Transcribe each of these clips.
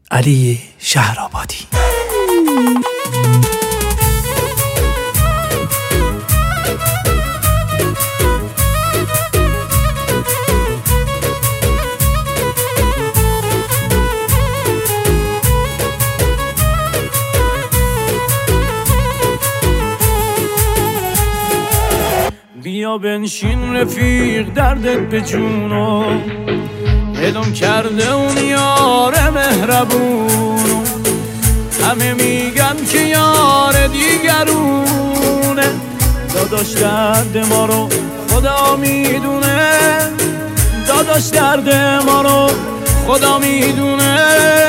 علی شهرآبادی. بیا بنشین رفیق دردت به جونو، دلم کرده اون یار مهربونو. همه میگن که یار دیگرونه، داداش درد ما رو خدا میدونه، داداش درد ما رو خدا میدونه.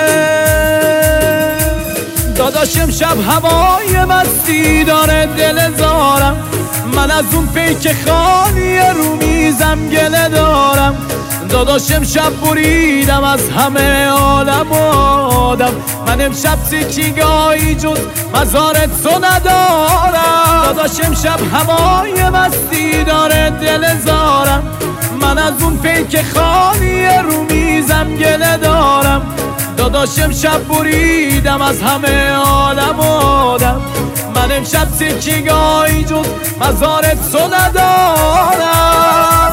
داداش امشب هوای مستی داره دل زارم، من از اون پیک خالی رو میزم گله دارم. داداش امشب بریدم از همه عالم و آدم، من امشب سیکیگاهی جز مزارت تو ندارم. داداش امشب هوای مستی داره دل زارم، من از اون پیک خالی رو میزم گله دارم. داداش امشب بریدم از همه عالم و آدم، من امشب سیکیگاهی جز مزارت تو ندارم.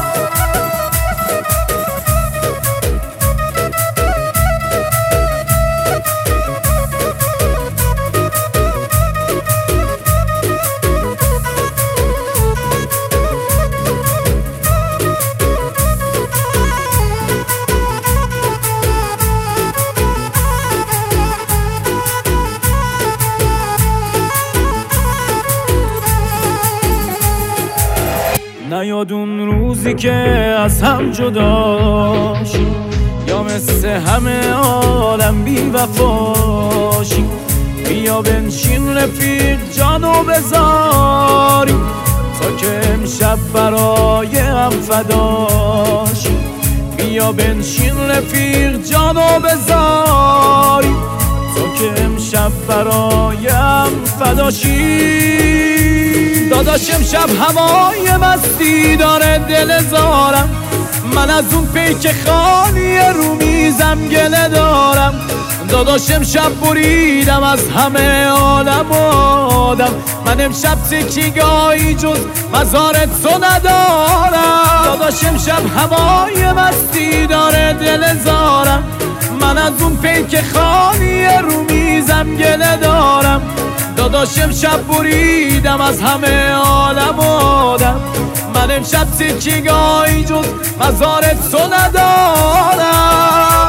نیاد اون روزی که از هم جدا شیم، یا مثل همه عالم بی وفا شیم. بیا بنشین رفیق جانو بذاریم، تا که امشب برای هم فدا شیم. بیا بنشین رفیق جانو بذاریم، تا که امشب برای هم فدا شیم. داداش امشب هوای مستی داره دل زارم، من از اون پیک خالی رو میزم گله دارم. داداش امشب بریدم از همه عالم و آدم، من امشب سیکیگاهی جز مزارت تو ندارم. داداش امشب هوای مستی داره دل زارم، من از اون پیک خالی رو میزم گله دارم. داداش امشب بریدم از همه عالم و آدم، من امشب سیکیگاهی جز مزارت تو ندارم.